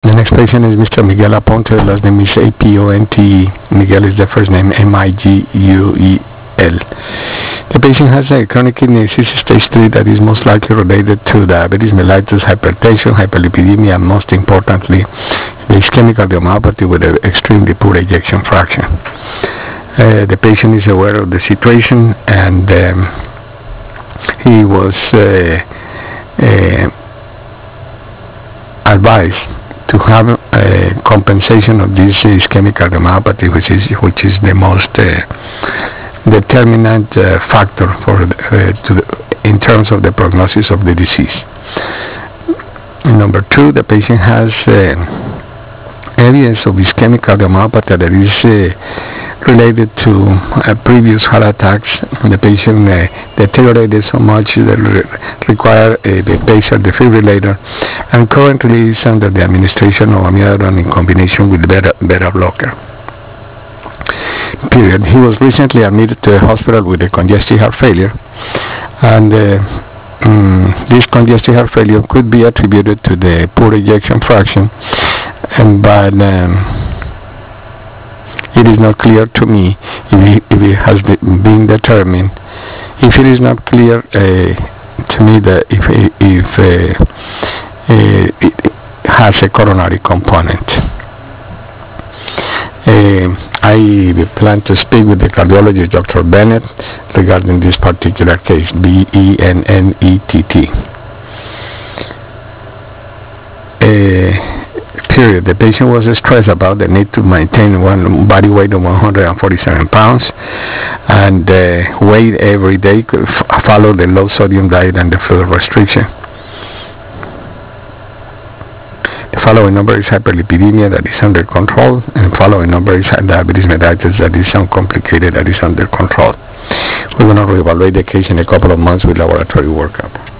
The next patient is Mr. Miguel Aponte. The last name is Aponte. Miguel is the first name, Miguel. The patient has a chronic kidney disease stage 3 that is most likely related to diabetes mellitus, hypertension, hyperlipidemia, and most importantly, the ischemic cardiomyopathy with an extremely poor ejection fraction. The patient is aware of the situation, and he was advised to have a compensation of this ischemic cardiomyopathy, which is the most determinant factor for in terms of the prognosis of the disease. Number 2, the patient has evidence of ischemic cardiomyopathy that is related to previous heart attacks. The patient deteriorated so much that require a basal defibrillator, and currently is under the administration of amiodarone in combination with beta blocker. Period. He was recently admitted to a hospital with a congestive heart failure, and this congestive heart failure could be attributed to the poor ejection fraction, but it is not clear to me if it has been determined. If it is not clear to me that if it has a coronary component. I plan to speak with the cardiologist, Dr. Bennett, regarding this particular case, Bennett. Period. The patient was stressed about the need to maintain one body weight of 147 pounds and weight every day, follow the low sodium diet and the fluid restriction. The following number is hyperlipidemia that is under control, and following number is diabetes mellitus that is uncomplicated, that is under control. We're going to reevaluate the case in a couple of months with laboratory workup.